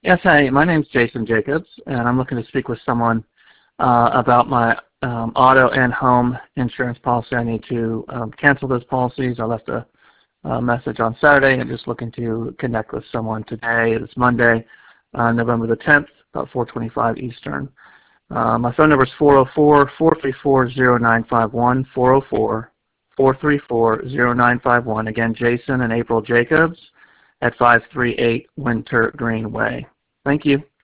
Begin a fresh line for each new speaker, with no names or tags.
Yes, hi. My name's Jason Jacobs, and I'm looking to speak with someone about my auto and home insurance policy. I need to cancel those policies. I left a message on Saturday. I'm just looking to connect with someone today. It's Monday, November the 10th, about 4:25 Eastern. My phone number is 404-434-0951, 404-434-0951. Again, Jason and April Jacobs at 538 Winter Green Way. Thank you.